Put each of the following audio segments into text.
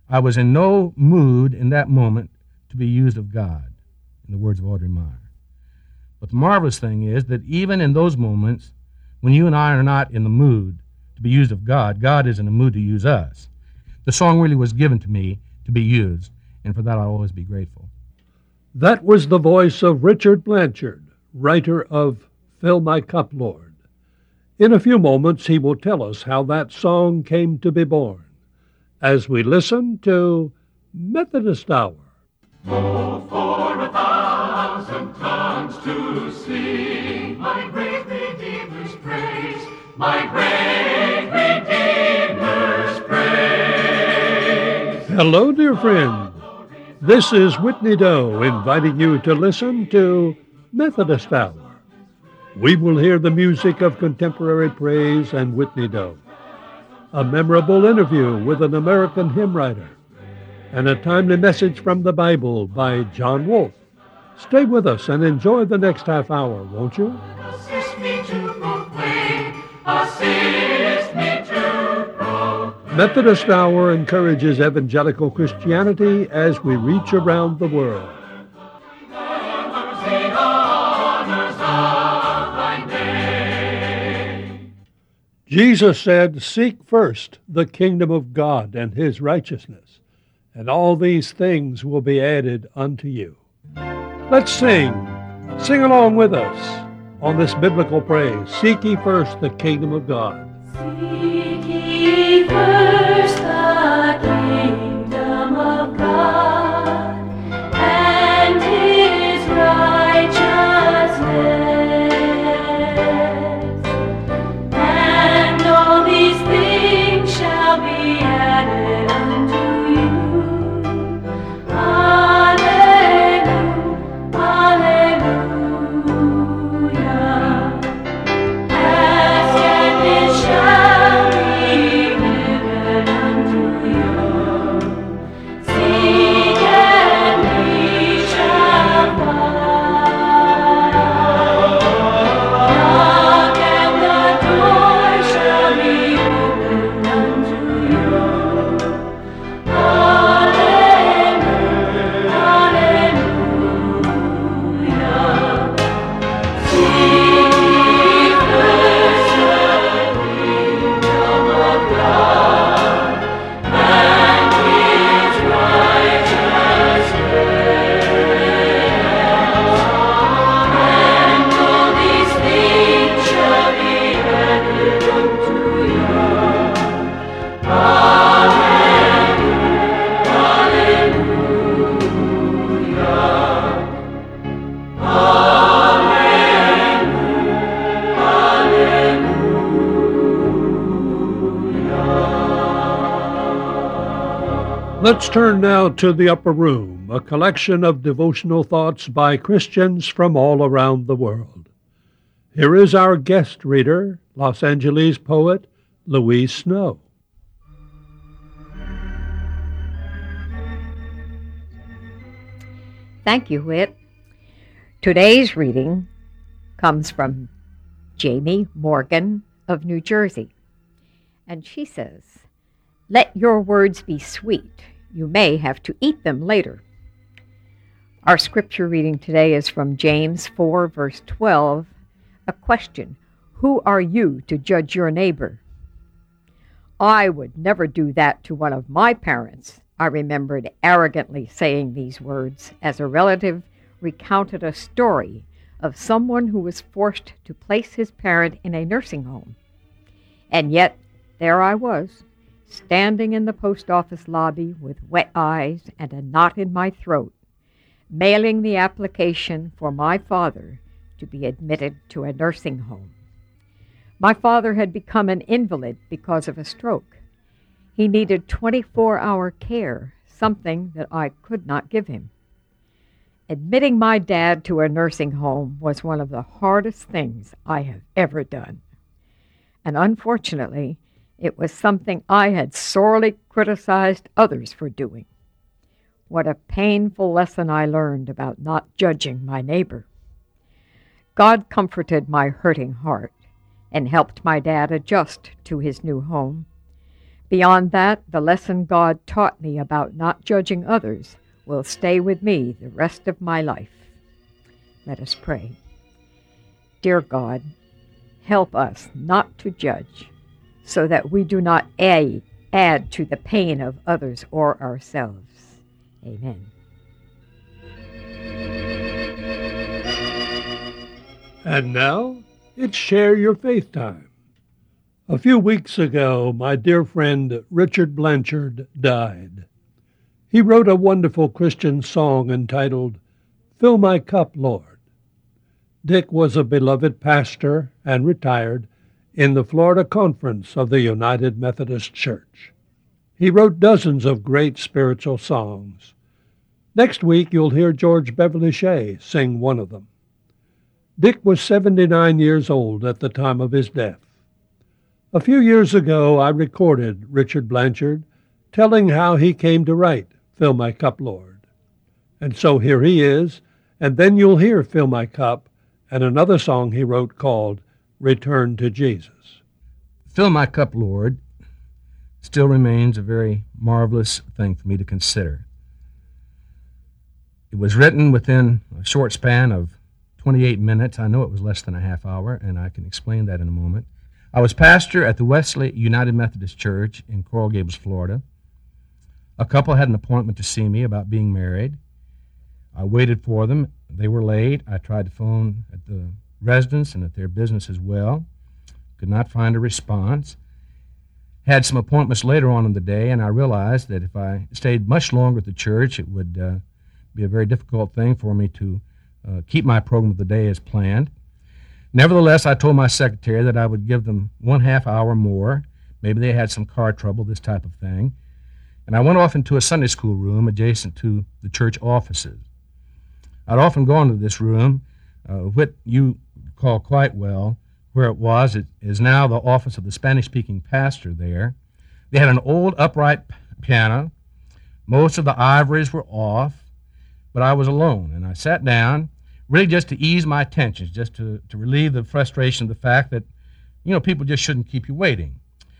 I was in no mood in that moment to be used of God, in the words of Audrey Meyer. But the marvelous thing is that even in those moments, when you and I are not in the mood to be used of God, God is in the mood to use us. The song really was given to me to be used, and for that I'll always be grateful. That was the voice of Richard Blanchard, writer of Fill My Cup, Lord. In a few moments, he will tell us how that song came to be born, as we listen to Methodist Hour. Oh, for 1,000 tongues to sing my great Redeemer's praise, my great Redeemer's praise. Hello, dear friend. This is Whitney Doe inviting you to listen to Methodist Hour. We will hear the music of contemporary praise and Whitney Doe, a memorable interview with an American hymn writer, and a timely message from the Bible by John Wolfe. Stay with us and enjoy the next half hour, won't you? Assist me to proclaim, assist me to proclaim. Methodist Hour encourages evangelical Christianity as we reach around the world. Jesus said, "Seek first the kingdom of God and his righteousness, and all these things will be added unto you." Let's sing. Sing along with us on this biblical praise. Seek ye first the kingdom of God. Seek ye first the kingdom of God and his righteousness, and all these things shall be added unto you. Hallelujah, hallelujah. Ask and it shall be given unto you. Seek and ye shall find. Knock and the door shall be opened unto you. Hallelujah, hallelujah. Seek ye first the kingdom of God and his righteousness, and all these things shall be added unto you. Hallelujah, Let's turn now to the Upper Room, a collection of devotional thoughts by Christians from all around the world. Here is our guest reader, Los Angeles poet Louise Snow. Thank you, Whit. Today's reading comes from Jamie Morgan of New Jersey. And she says, "Let your words be sweet. You may have to eat them later." Our scripture reading today is from James 4, verse 12, a question, "Who are you to judge your neighbor?" I would never do that to one of my parents. I remembered arrogantly saying these words as a relative recounted a story of someone who was forced to place his parent in a nursing home. And yet, there I was, standing in the post office lobby with wet eyes and a knot in my throat, mailing the application for my father to be admitted to a nursing home. My father had become an invalid because of a stroke. He needed 24-hour care, something that I could not give him. Admitting my dad to a nursing home was one of the hardest things I have ever done. And unfortunately, it was something I had sorely criticized others for doing. What a painful lesson I learned about not judging my neighbor. God comforted my hurting heart and helped my dad adjust to his new home. Beyond that, the lesson God taught me about not judging others will stay with me the rest of my life. Let us pray. Dear God, help us not to judge, so that we do not add to the pain of others or ourselves. Amen. And now, it's Share Your Faith time. A few weeks ago, my dear friend Richard Blanchard died. He wrote a wonderful Christian song entitled, "Fill My Cup, Lord." Dick was a beloved pastor and retired in the Florida Conference of the United Methodist Church. He wrote dozens of great spiritual songs. Next week, you'll hear George Beverly Shea sing one of them. Dick was 79 years old at the time of his death. A few years ago, I recorded Richard Blanchard telling how he came to write Fill My Cup, Lord. And so here he is, and then you'll hear Fill My Cup and another song he wrote called Return to Jesus. Fill My Cup, Lord still remains a very marvelous thing for me to consider. It was written within a short span of 28 minutes. I know it was less than a half hour, and I can explain that in a moment. I was pastor at the Wesley United Methodist Church in Coral Gables, Florida. A couple had an appointment to see me about being married. I waited for them. They were late. I tried to phone at the residence and at their business as well. Could not find a response. Had some appointments later on in the day, and I realized that if I stayed much longer at the church, it would be a very difficult thing for me to keep my program of the day as planned. Nevertheless, I told my secretary that I would give them 1/2 hour more. Maybe they had some car trouble, this type of thing. And I went off into a Sunday school room adjacent to the church offices. I'd often gone to this room, what you call quite well, where it was. It is now the office of the Spanish-speaking pastor there. They had an old upright piano. Most of the ivories were off, but I was alone, and I sat down, really just to ease my tensions, just to relieve the frustration of the fact that, people just shouldn't keep you waiting.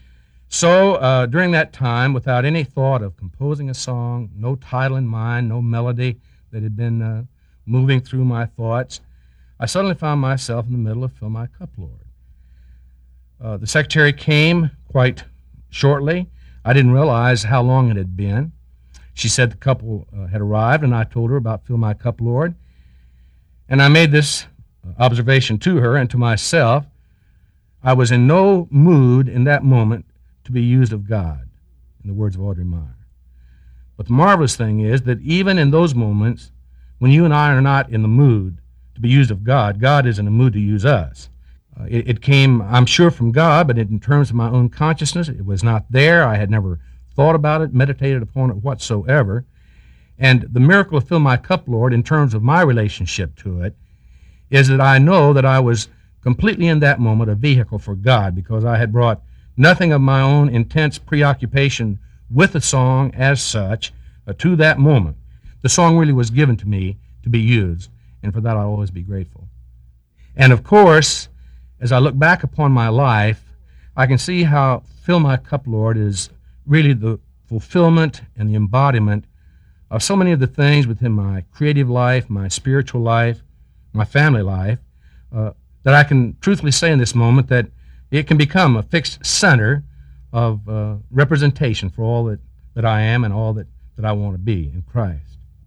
So during that time, without any thought of composing a song, no title in mind, no melody that had been moving through my thoughts, I suddenly found myself in the middle of Fill My Cup, Lord. The secretary came quite shortly. I didn't realize how long it had been. She said the couple had arrived, and I told her about Fill My Cup, Lord. And I made this observation to her and to myself. I was in no mood in that moment to be used of God, in the words of Audrey Meyer. But the marvelous thing is that even in those moments, when you and I are not in the mood to be used of God, God is in the mood to use us. It came, I'm sure, from God, but in terms of my own consciousness, it was not there. I had never thought about it, meditated upon it whatsoever. And the miracle of Fill My Cup, Lord, in terms of my relationship to it, is that I know that I was completely in that moment a vehicle for God, because I had brought nothing of my own intense preoccupation with the song as such to that moment. The song really was given to me to be used, and for that I'll always be grateful. And of course, as I look back upon my life, I can see how Fill My Cup, Lord, is really the fulfillment and the embodiment of so many of the things within my creative life, my spiritual life, my family life, that I can truthfully say in this moment that it can become a fixed center of representation for all that I am and all that I want to be in Christ.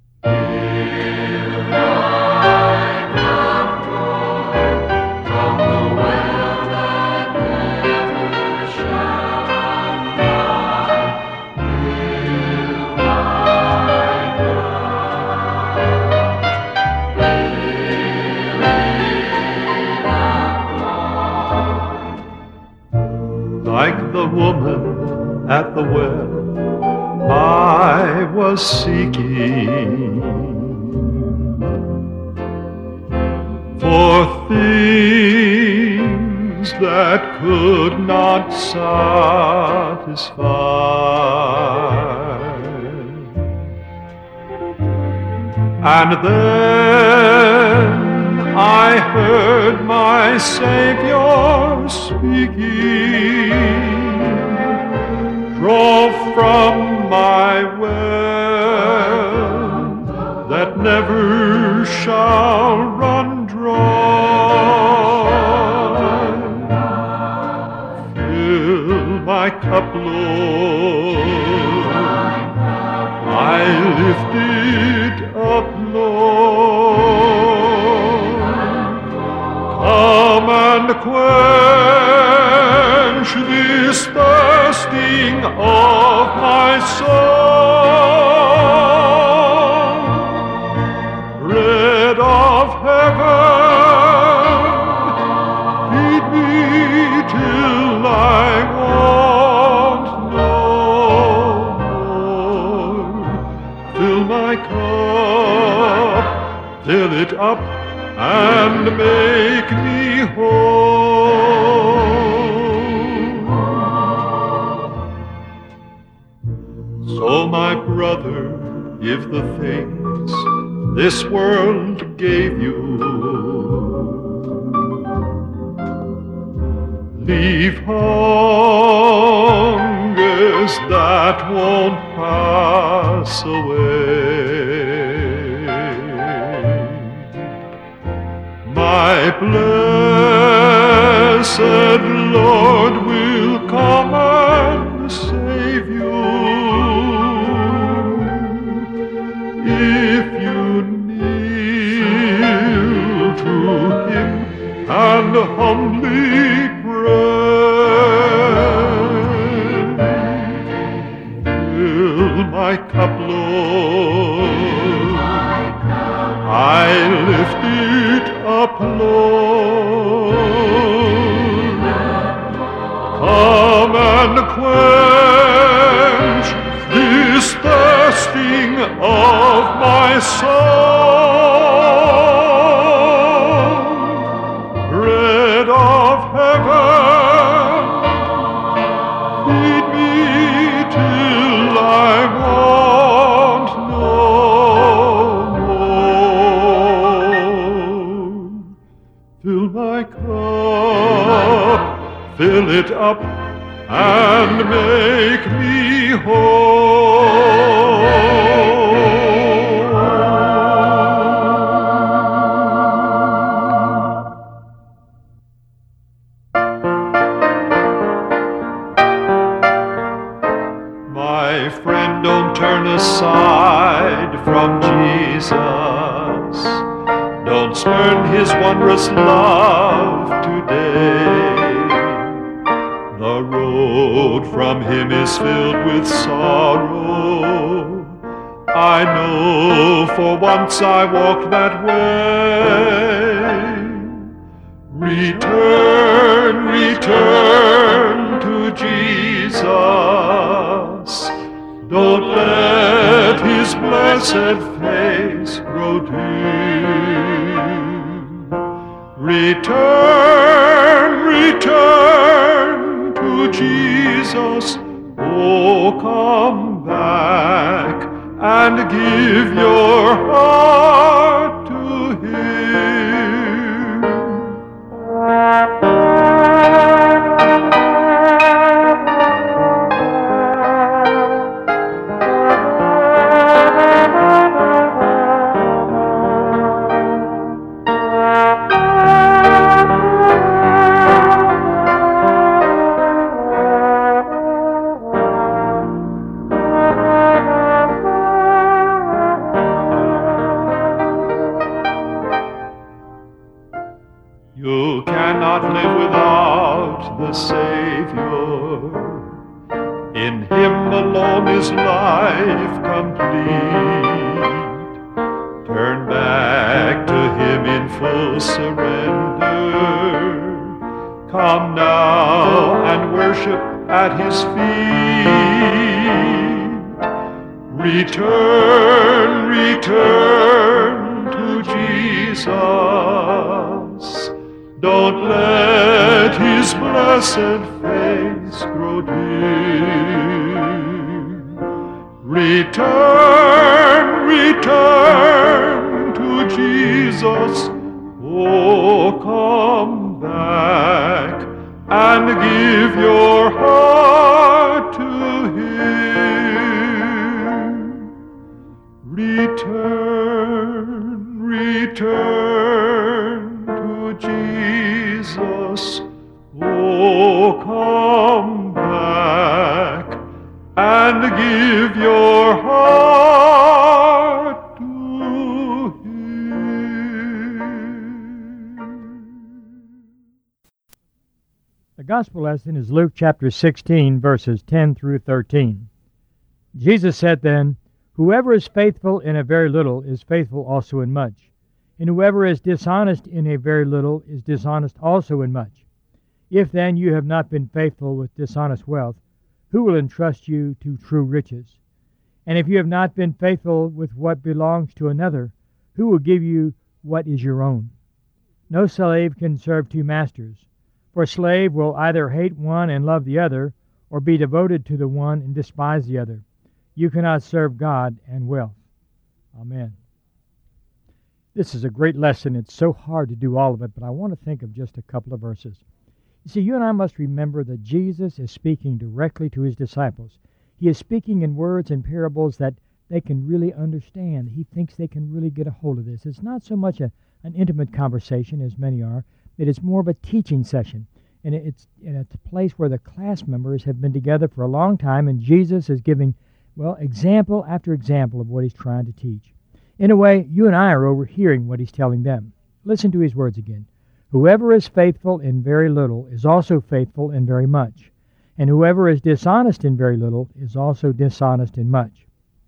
Like the woman at the well, I was seeking for things that could not satisfy. And then I heard my Savior speaking, draw from my well that never shall run dry. Fill my cup, Lord, I lift it up, Lord. Come and quench this thirsting of my soul. Bread of heaven, feed me till I want no more. Fill my cup, fill it up, and make me whole. So, my brother, if the things this world gave you, leave hungers that won't pass away. My blessed Lord will come and save you if you kneel to Him and humbly pray. Fill my cup, Lord, I lift it up, Lord. Come and quench this thirsting of my soul. Bread of heaven, feed me till I want no more. Fill my cup, fill it up, and make me whole. My friend, don't turn aside from Jesus. Don't spurn His wondrous love today. The road from Him is filled with sorrow. I know, for once I walked that way. Return, return to Jesus. Don't let His blessed face grow dim. Return, return to Jesus. Oh, come back and give your heart to Him. You cannot live without the Savior. In Him alone is life complete. Turn back to Him in full surrender. Come now and worship at His feet. Return, return to Jesus. Don't let His blessed face grow dim. Return, return to Jesus. Oh, come back and give your heart to Him. return to Jesus. Oh, come back and give your heart to Him. The gospel lesson is Luke chapter 16, verses 10 through 13. Jesus said then, "Whoever is faithful in a very little is faithful also in much, and whoever is dishonest in a very little is dishonest also in much. If then you have not been faithful with dishonest wealth, who will entrust you to true riches? And if you have not been faithful with what belongs to another, who will give you what is your own? No slave can serve two masters, for a slave will either hate one and love the other, or be devoted to the one and despise the other. You cannot serve God and wealth." Amen. This is a great lesson. It's so hard to do all of it, but I want to think of just a couple of verses. You see, you and I must remember that Jesus is speaking directly to his disciples. He is speaking in words and parables that they can really understand. He thinks they can really get a hold of this. It's not so much an intimate conversation, as many are. It is more of a teaching session. And it's a place where the class members have been together for a long time, and Jesus is giving, example after example of what he's trying to teach. In a way, you and I are overhearing what he's telling them. Listen to his words again. "Whoever is faithful in very little is also faithful in very much, and whoever is dishonest in very little is also dishonest in much."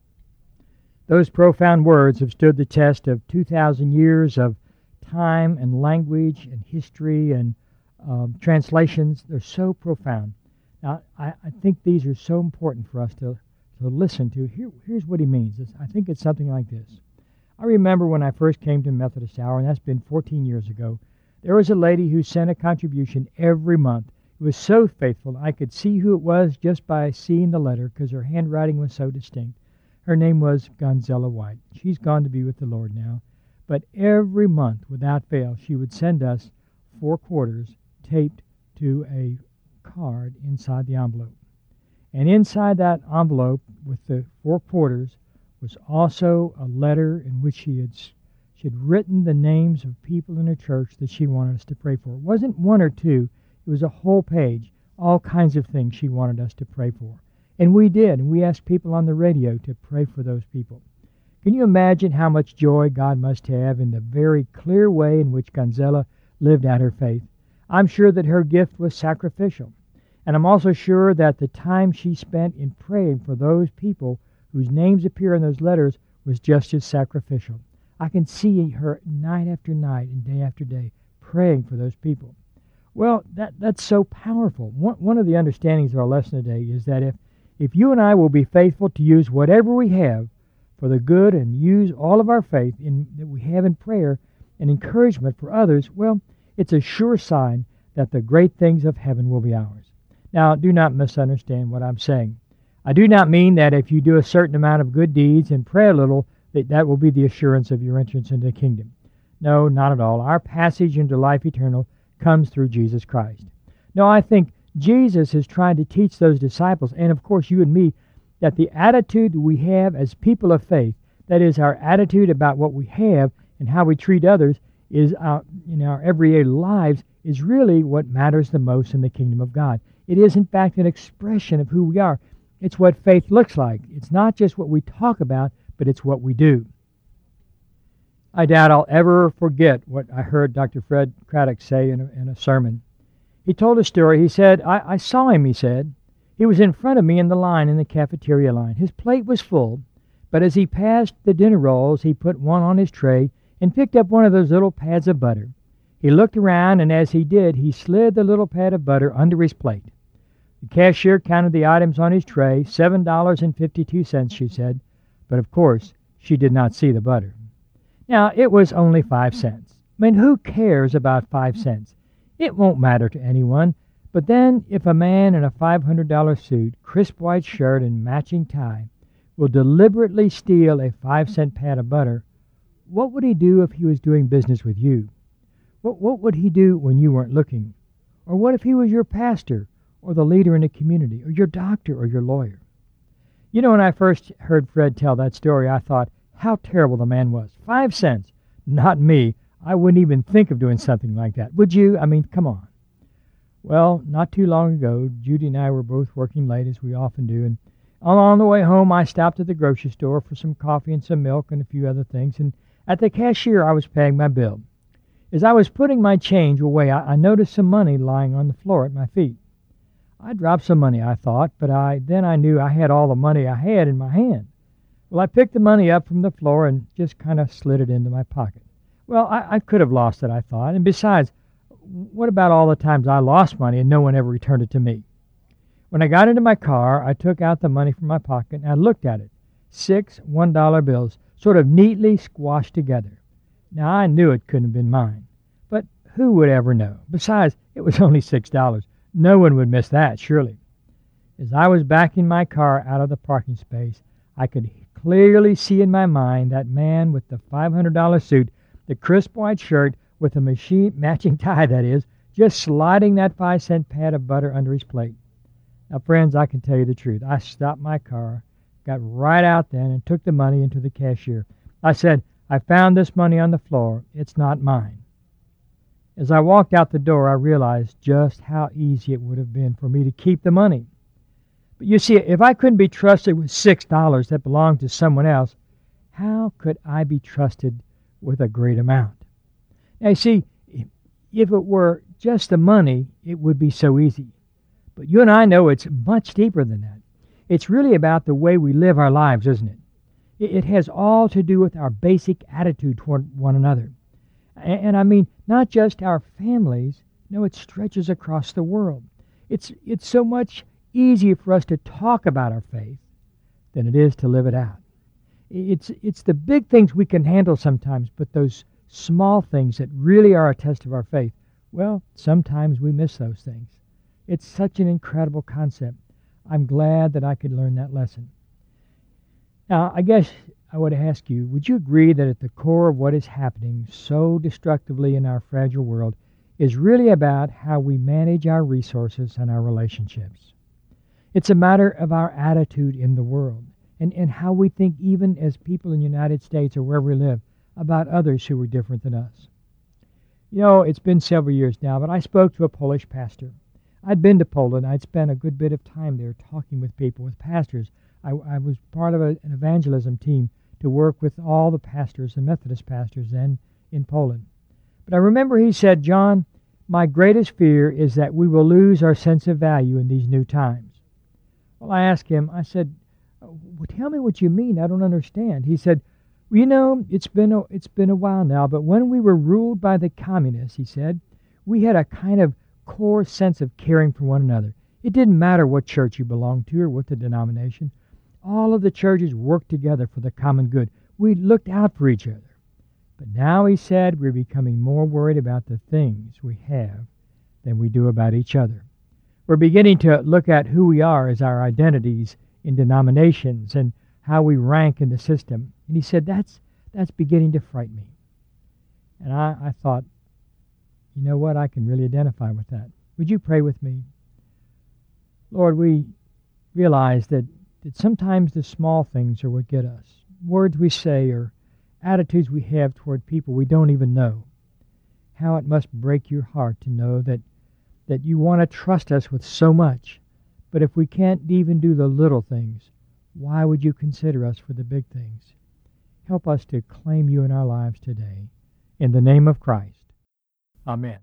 Those profound words have stood the test of 2,000 years of time and language and history and translations. They're so profound. Now, I think these are so important for us to listen to. Here's what he means. I think it's something like this. I remember when I first came to Methodist Hour, and that's been 14 years ago, there was a lady who sent a contribution every month. It was so faithful. I could see who it was just by seeing the letter because her handwriting was so distinct. Her name was Gonzella White. She's gone to be with the Lord now. But every month, without fail, she would send us 4 quarters taped to a card inside the envelope. And inside that envelope with the 4 quarters was also a letter in which she had written the names of people in her church that she wanted us to pray for. It wasn't 1 or 2. It was a whole page, all kinds of things she wanted us to pray for. And we did, and we asked people on the radio to pray for those people. Can you imagine how much joy God must have in the very clear way in which Gonzella lived out her faith? I'm sure that her gift was sacrificial. And I'm also sure that the time she spent in praying for those people whose names appear in those letters was just as sacrificial. I can see her night after night and day after day praying for those people. Well, that's so powerful. One of the understandings of our lesson today is that if you and I will be faithful to use whatever we have for the good and use all of our faith that we have in prayer and encouragement for others, well, it's a sure sign that the great things of heaven will be ours. Now, do not misunderstand what I'm saying. I do not mean that if you do a certain amount of good deeds and pray a little, that will be the assurance of your entrance into the kingdom. No, not at all. Our passage into life eternal comes through Jesus Christ. No, I think Jesus is trying to teach those disciples, and of course you and me, that the attitude we have as people of faith, that is our attitude about what we have and how we treat others, is in our everyday lives, is really what matters the most in the kingdom of God. It is, in fact, an expression of who we are. It's what faith looks like. It's not just what we talk about, but it's what we do. I doubt I'll ever forget what I heard Dr. Fred Craddock say in a sermon. He told a story. He said, I saw him, he said. He was in front of me in the line, in the cafeteria line. His plate was full, but as he passed the dinner rolls, he put one on his tray and picked up one of those little pads of butter. He looked around, and as he did, he slid the little pad of butter under his plate. The cashier counted the items on his tray, $7.52, she said, but of course, she did not see the butter. Now, it was only 5 cents. I mean, who cares about 5 cents? It won't matter to anyone. But then, if a man in a $500 suit, crisp white shirt, and matching tie will deliberately steal a 5-cent pad of butter, what would he do if he was doing business with you? What would he do when you weren't looking? Or what if he was your pastor, or the leader in the community, or your doctor, or your lawyer? You know, when I first heard Fred tell that story, I thought, how terrible the man was. 5 cents. Not me. I wouldn't even think of doing something like that. Would you? I mean, come on. Well, not too long ago, Judy and I were both working late, as we often do, and on the way home, I stopped at the grocery store for some coffee and some milk and a few other things, and at the cashier, I was paying my bill. As I was putting my change away, I noticed some money lying on the floor at my feet. I dropped some money, I thought, but then I knew I had all the money I had in my hand. Well, I picked the money up from the floor and just kind of slid it into my pocket. Well, I could have lost it, I thought, and besides, what about all the times I lost money and no one ever returned it to me? When I got into my car, I took out the money from my pocket and I looked at it. 6 $1 bills, sort of neatly squashed together. Now, I knew it couldn't have been mine, but who would ever know? Besides, it was only $6. No one would miss that, surely. As I was backing my car out of the parking space, I could clearly see in my mind that man with the $500 suit, the crisp white shirt with a matching tie, that is, just sliding that 5-cent pad of butter under his plate. Now, friends, I can tell you the truth. I stopped my car, got right out then, and took the money into the cashier. I said, I found this money on the floor. It's not mine. As I walked out the door, I realized just how easy it would have been for me to keep the money. But you see, if I couldn't be trusted with $6 that belonged to someone else, how could I be trusted with a great amount? Now, you see, if it were just the money, it would be so easy. But you and I know it's much deeper than that. It's really about the way we live our lives, isn't it? It has all to do with our basic attitude toward one another. And I mean, not just our families. No, it stretches across the world. It's so much easier for us to talk about our faith than it is to live it out. It's the big things we can handle sometimes, but those small things that really are a test of our faith, well, sometimes we miss those things. It's such an incredible concept. I'm glad that I could learn that lesson. Now, I guess I would ask you, would you agree that at the core of what is happening so destructively in our fragile world is really about how we manage our resources and our relationships? It's a matter of our attitude in the world and how we think, even as people in the United States or wherever we live, about others who are different than us. You know, it's been several years now, but I spoke to a Polish pastor. I'd been to Poland. I'd spent a good bit of time there talking with people, with pastors. I was part of an evangelism team to work with all the pastors, the Methodist pastors then in Poland. But I remember he said, John, my greatest fear is that we will lose our sense of value in these new times. Well, I asked him, I said, well, tell me what you mean. I don't understand. He said, well, you know, it's been a while now, but when we were ruled by the communists, he said, we had a kind of core sense of caring for one another. It didn't matter what church you belonged to or what the denomination. All of the churches worked together for the common good. We looked out for each other. But now, he said, we're becoming more worried about the things we have than we do about each other. We're beginning to look at who we are as our identities in denominations and how we rank in the system. And he said, that's beginning to frighten me. And I thought, you know what? I can really identify with that. Would you pray with me? Lord, we realize that sometimes the small things are what get us. Words we say or attitudes we have toward people we don't even know. How it must break your heart to know that you want to trust us with so much. But if we can't even do the little things, why would you consider us for the big things? Help us to claim you in our lives today. In the name of Christ. Amen.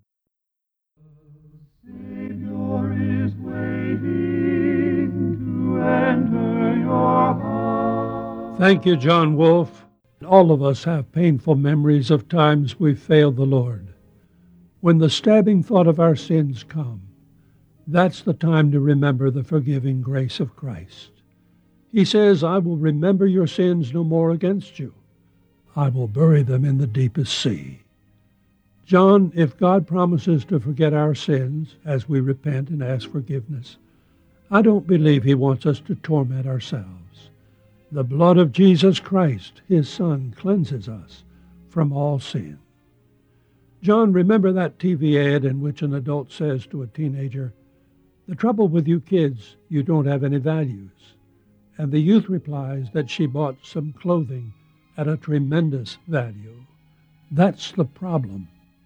Savior is waiting to enter your heart. Thank you, John Wolfe. All of us have painful memories of times we failed the Lord. When the stabbing thought of our sins come, that's the time to remember the forgiving grace of Christ. He says, I will remember your sins no more against you. I will bury them in the deepest sea. John, if God promises to forget our sins as we repent and ask forgiveness, I don't believe he wants us to torment ourselves. The blood of Jesus Christ, his Son, cleanses us from all sin. John, remember that TV ad in which an adult says to a teenager, the trouble with you kids, you don't have any values. And the youth replies that she bought some clothing at a tremendous value. That's the problem.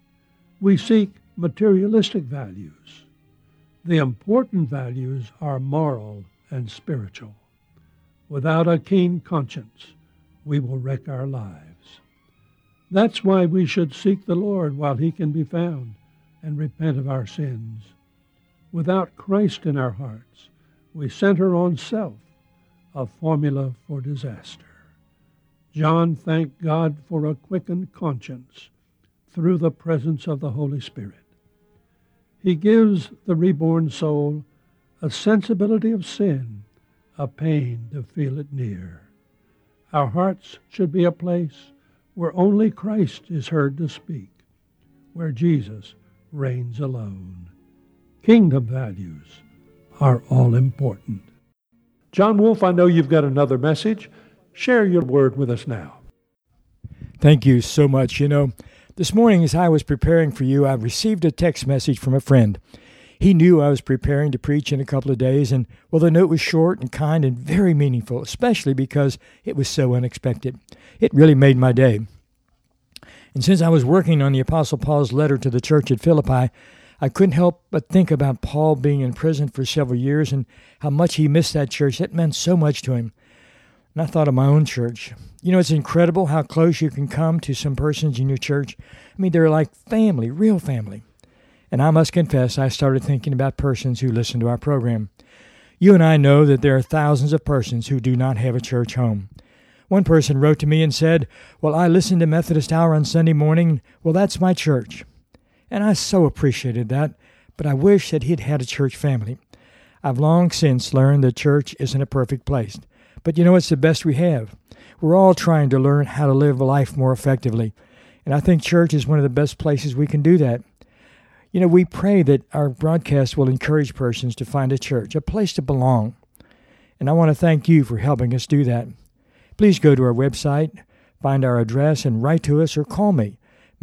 We seek materialistic values. The important values are moral and spiritual. Without a keen conscience, we will wreck our lives. That's why we should seek the Lord while he can be found and repent of our sins. Without Christ in our hearts, we center on self, a formula for disaster. John thanked God for a quickened conscience through the presence of the Holy Spirit. He gives the reborn soul a sensibility of sin, a pain to feel it near. Our hearts should be a place where only Christ is heard to speak, where Jesus reigns alone. Kingdom values are all important. John Wolfe, I know you've got another message. Share your word with us now. Thank you so much. This morning as I was preparing for you, I received a text message from a friend. He knew I was preparing to preach in a couple of days, and, the note was short and kind and very meaningful, especially because it was so unexpected. It really made my day. And since I was working on the Apostle Paul's letter to the church at Philippi, I couldn't help but think about Paul being in prison for several years and how much he missed that church. That meant so much to him. And I thought of my own church. It's incredible how close you can come to some persons in your church. They're like family, real family. And I must confess, I started thinking about persons who listen to our program. You and I know that there are thousands of persons who do not have a church home. One person wrote to me and said, I listen to Methodist Hour on Sunday morning. That's my church. And I so appreciated that, but I wish that he'd had a church family. I've long since learned that church isn't a perfect place. But it's the best we have. We're all trying to learn how to live life more effectively. And I think church is one of the best places we can do that. We pray that our broadcast will encourage persons to find a church, a place to belong. And I want to thank you for helping us do that. Please go to our website, find our address, and write to us or call me,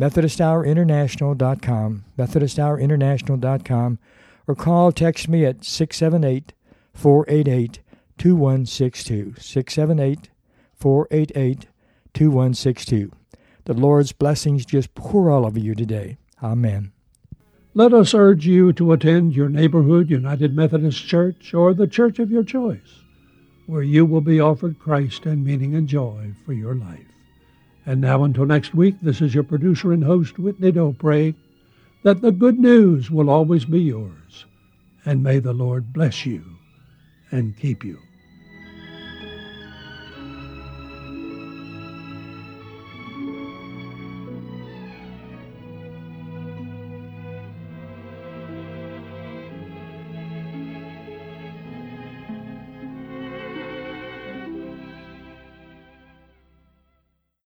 MethodistHourInternational.com, MethodistHourInternational.com, or text me at 678-488-2162, 678-488-2162. The Lord's blessings just pour all over you today. Amen. Let us urge you to attend your neighborhood United Methodist Church or the church of your choice, where you will be offered Christ and meaning and joy for your life. And now until next week, this is your producer and host, Whitney Doe, praying that the good news will always be yours, and may the Lord bless you and keep you.